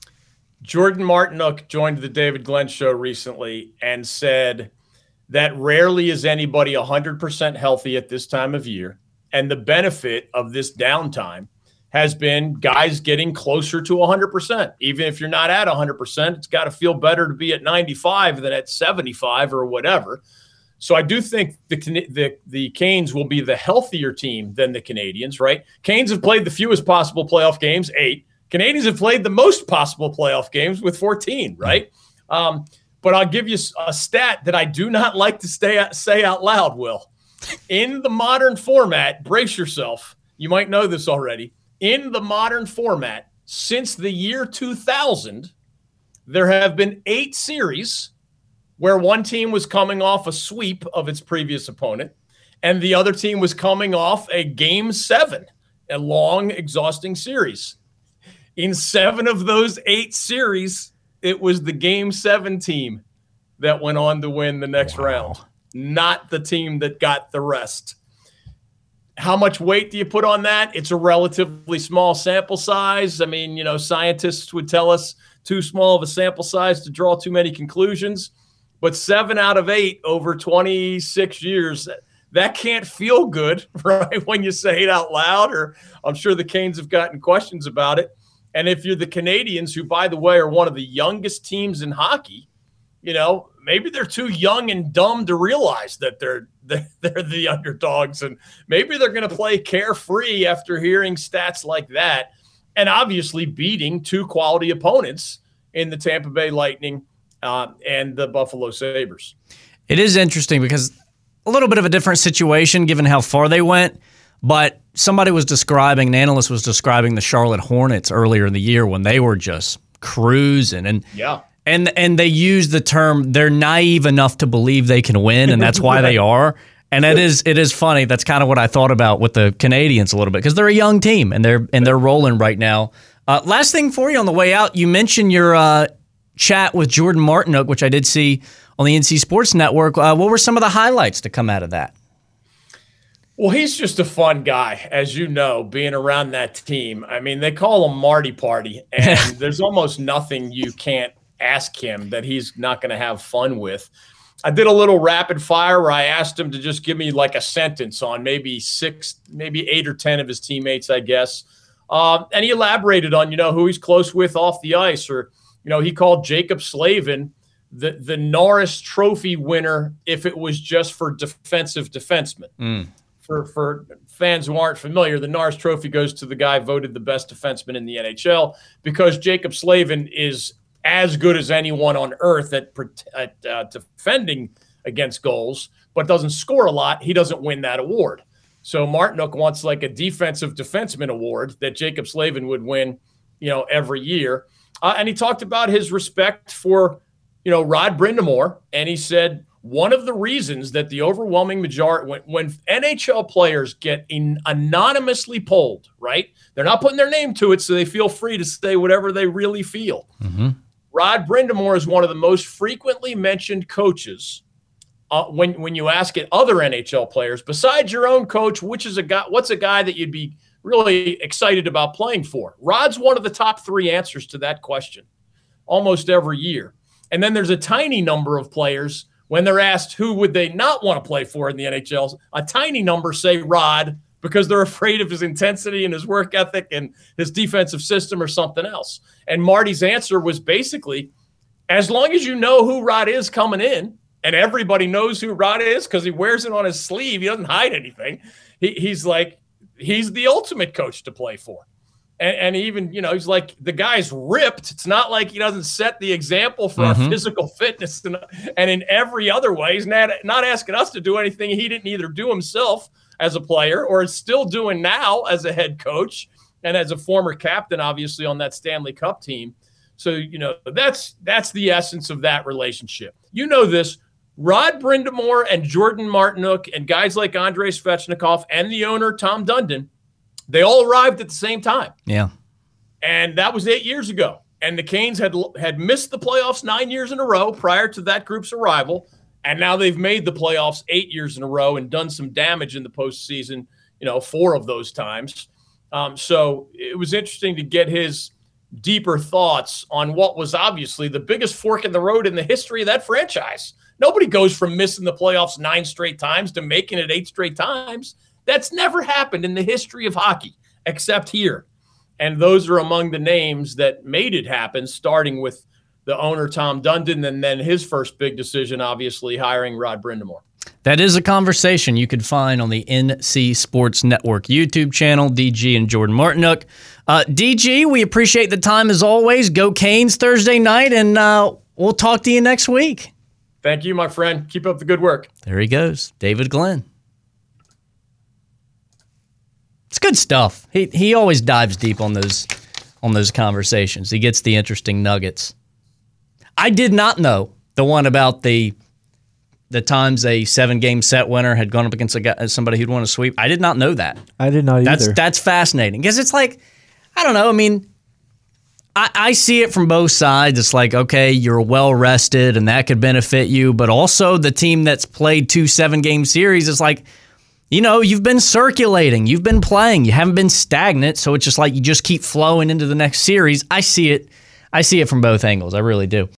Jordan Martinook joined the David Glenn show recently and said that rarely is anybody one hundred percent healthy at this time of year. And the benefit of this downtime has been guys getting closer to one hundred percent. Even if you're not at one hundred percent, it's got to feel better to be at ninety-five than at seventy-five or whatever. So I do think the, the the Canes will be the healthier team than the Canadiens, right? Canes have played the fewest possible playoff games, eight. Canadiens have played the most possible playoff games with fourteen, right? Um, but I'll give you a stat that I do not like to stay, say out loud, Will. In the modern format, brace yourself. You might know this already. In the modern format, since the year two thousand, there have been eight series where one team was coming off a sweep of its previous opponent, and the other team was coming off a game seven, a long, exhausting series. In seven of those eight series, it was the game seven team that went on to win the next wow. round, not the team that got the rest. How much weight do you put on that? It's a relatively small sample size. I mean, you know, scientists would tell us too small of a sample size to draw too many conclusions. But seven out of eight over twenty-six years, that can't feel good, right, when you say it out loud, or I'm sure the Canes have gotten questions about it. And if you're the Canadiens, who, by the way, are one of the youngest teams in hockey, you know, maybe they're too young and dumb to realize that they're they're the underdogs, and maybe they're going to play carefree after hearing stats like that, and obviously beating two quality opponents in the Tampa Bay Lightning uh, and the Buffalo Sabres. It is interesting because a little bit of a different situation given how far they went, but somebody was describing, an analyst was describing the Charlotte Hornets earlier in the year when they were just cruising, and yeah. And and they use the term they're naive enough to believe they can win, and that's why they are. And it is it is funny. That's kind of what I thought about with the Canadiens a little bit, because they're a young team and they're and they're rolling right now. Uh, last thing for you on the way out, you mentioned your uh, chat with Jordan Martinook, which I did see on the N C Sports Network. Uh, what were some of the highlights to come out of that? Well, he's just a fun guy, as you know, being around that team. I mean, they call him Marty Party, and there's almost nothing you can't ask him that he's not going to have fun with. I did a little rapid fire where I asked him to just give me like a sentence on maybe six, maybe eight or ten of his teammates, I guess. Um, and he elaborated on, you know, who he's close with off the ice, or, you know, he called Jacob Slavin the, the Norris Trophy winner if it was just for defensive defensemen. Mm. for, for fans who aren't familiar, the Norris Trophy goes to the guy voted the best defenseman in the N H L because Jacob Slavin is as good as anyone on earth at, at uh, defending against goals, but doesn't score a lot. He doesn't win that award. So Martinook wants like a defensive defenseman award that Jacob Slavin would win, you know, every year. Uh, and he talked about his respect for, you know, Rod Brind'Amour. And he said one of the reasons that the overwhelming majority, when, when N H L players get in anonymously polled, right? They're not putting their name to it, so they feel free to say whatever they really feel. Mm-hmm. Rod Brind'Amour is one of the most frequently mentioned coaches uh, when when you ask it other N H L players, besides your own coach, which is a guy, what's a guy that you'd be really excited about playing for? Rod's one of the top three answers to that question almost every year. And then there's a tiny number of players, when they're asked who would they not want to play for in the N H L, a tiny number say Rod because they're afraid of his intensity and his work ethic and his defensive system or something else. And Marty's answer was basically, as long as you know who Rod is coming in, and everybody knows who Rod is because he wears it on his sleeve, he doesn't hide anything. He, he's like, he's the ultimate coach to play for. And, and even, you know, he's like, the guy's ripped. It's not like he doesn't set the example for Mm-hmm. our physical fitness. And, and in every other way, he's not, not asking us to do anything he didn't either do himself as a player or is still doing now as a head coach and as a former captain, obviously, on that Stanley Cup team. So, you know, that's that's the essence of that relationship. You know this. Rod Brind'Amour and Jordan Martinook and guys like Andrei Svechnikov and the owner, Tom Dundon, they all arrived at the same time. Yeah. And that was eight years ago. And the Canes had had missed the playoffs nine years in a row prior to that group's arrival. And now they've made the playoffs eight years in a row and done some damage in the postseason, you know, four of those times. Um, so it was interesting to get his deeper thoughts on what was obviously the biggest fork in the road in the history of that franchise. Nobody goes from missing the playoffs nine straight times to making it eight straight times. That's never happened in the history of hockey, except here. And those are among the names that made it happen, starting with the owner, Tom Dundon, and then his first big decision, obviously, hiring Rod Brind'Amour. That is a conversation you could find on the N C Sports Network YouTube channel, D G and Jordan Martinook. Uh, D G, we appreciate the time as always. Go Canes Thursday night, and uh, we'll talk to you next week. Thank you, my friend. Keep up the good work. There he goes, David Glenn. It's good stuff. He he always dives deep on those on those conversations. He gets the interesting nuggets. I did not know the one about the the times a seven-game set winner had gone up against a guy, somebody who'd won a sweep. I did not know that. I did not that's, either. That's fascinating because it's like, I don't know. I mean, I, I see it from both sides. It's like, okay, you're well-rested and that could benefit you, but also the team that's played two seven-game series is like, you know, you've been circulating, you've been playing, you haven't been stagnant, so it's just like you just keep flowing into the next series. I see it. I see it from both angles. I really do.